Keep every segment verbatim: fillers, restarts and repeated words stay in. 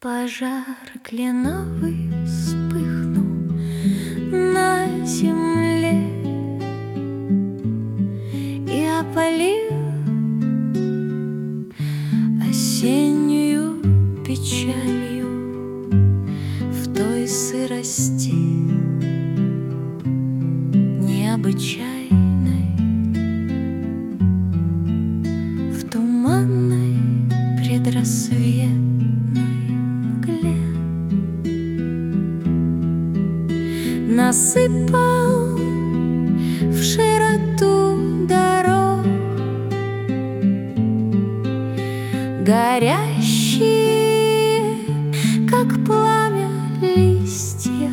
Пожар кленовый вспыхнул на земле и опалил осеннюю печалью в той сырости необычайной, в туманной предрассветной мгле. Насыпал в широту дорог горящие, как пламя, листья,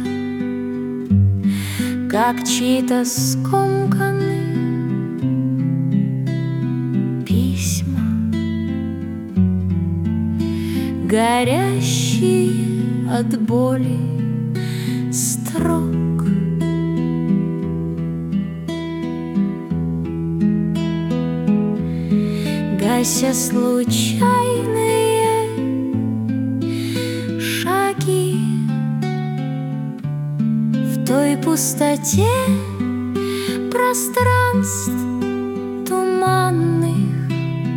как чьи-то скомканы письма, горящие от боли строк. Гася случайные шаги в той пустоте пространств туманных,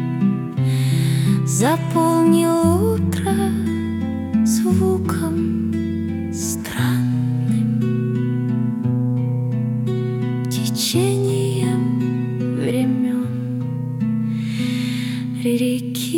заполнил утро звуком странным, течением времен реки.